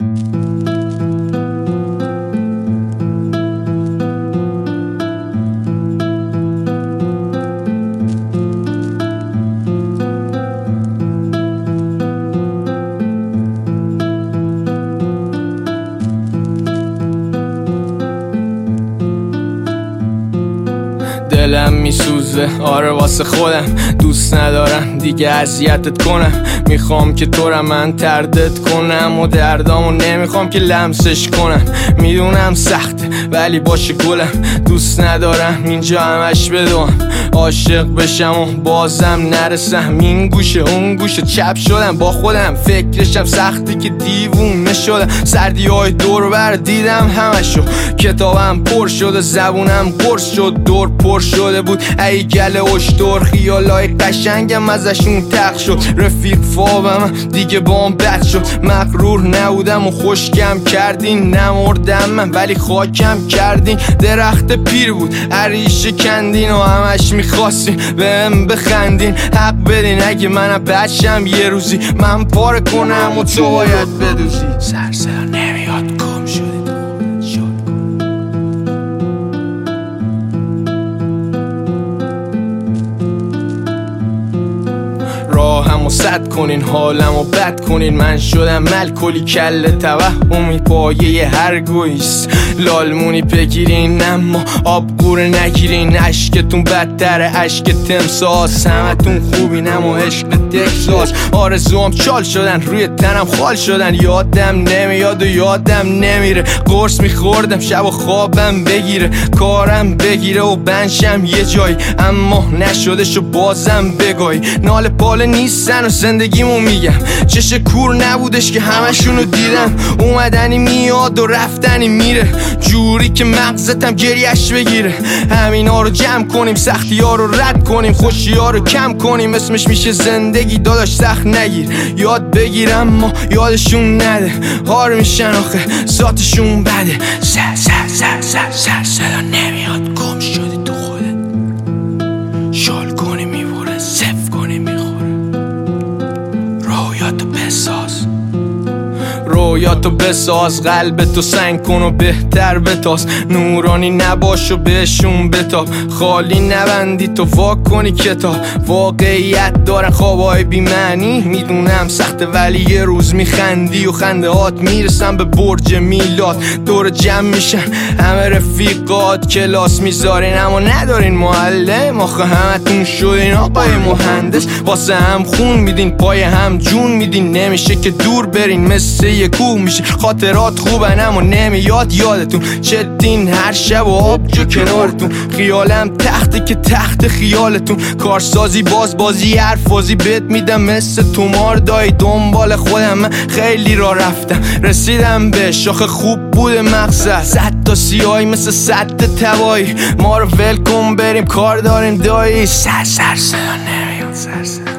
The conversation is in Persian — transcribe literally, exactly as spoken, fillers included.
دلم میسوزه، آره واسه خودم دوست ندارم دیگه اذیتت کنم. میخوام که تو را من تردت کنم و دردامو نمیخوام که لمسش کنم. میدونم سخته ولی باشه گلم، دوست ندارم اینجا همش بدوم. عاشق بشم و بازم نرسم، این گوشه اون گوشه چپ شدم با خودم. فکرشم سختی که دیوونه شدم، سردی های دور بر دیدم همشو. کتابم پر شده، زبونم قرص شد، دور پر شده بود ای گله اشتر. خیالای قشنگم ازشون تق شد، رفیق فابم دیگه بام بد شد. مغرور نبودم و خوشگم کردین، نمردم من ولی خاکم کردین. درخت پیر بود عریشه کندین و همش میخواستین بهم بخندین. حق بدین اگه منم بچم یه روزی من پاره کنم و تو باید بدوزی. سر صدا نمیاد گم شدی تو خودت شد کن. راهمو سد کنین، حالمو بد کنین. من شدم ملکلی کل توهمی پایه هر گویست. لالمونی بگیرین اما آب قوره نگیرین. عشقتون بدتره عشق تمساس، همتون خوبین اما عشق تکساس. آرزوام چال شدن روی تنم خال شدن، یادم نمیاد و یادم نمیره. قرص میخوردم شب و خوابم بگیره، کارم بگیره و بنشم یه جایی. اما نشدش و بازم بگای نال پاله نیستن و زندگیمو میگم. چش کور نبودش که همشونو دیدم، اومدنی میاد و رفتنی میره. جوری که مغزتم گریش بگیره. همینا رو جمع کنیم، سختی ها رو رد کنیم، خوشی ها رو کم کنیم. اسمش میشه زندگی داداش، سخت نگیر. یاد بگیرم ما یادشون نده، هار میشن آخه ذاتشون بده. سر سر سر سر سر صدا نمیاد گم شدی تو خودت. شال کنی میبوره، صف کنی میخوره. رویاتو بساز، رویاتو بساز. قلبتو سنگ کن و بهتر بتاز. نورانی نباش و بهشون بتاب، خالی نبندی تو وا کنی کتاب. واقعیت دارن خوابای بی معنی، میدونم سخته ولی یه روز میخندی و خنده هات میرسن به برج میلاد. دور جمع میشن همه رفیقات، کلاس میذارین اما ندارین معلم. آخه همتون شدین آقای مهندس، واسه هم خون میدین پای هم جون میدین. نمیشه که دور برین مثل یه کوه میشه. خاطرات خوبن اما نمیاد یادتون. چدین هر شب و آبجو کنارتون. خیالم تخته که تخت خیالتون. کارسازی باز بازی حرفازی بد میدم مثل تومار دایی. دنبال خودم من خیلی را رفتم، رسیدم به شاخه خوب بوده مقصد. صد تا سیاهی مثل صد تبایی، ما رو ول کن بریم کار داریم دایی. سر سر صدا نمیاد سر سر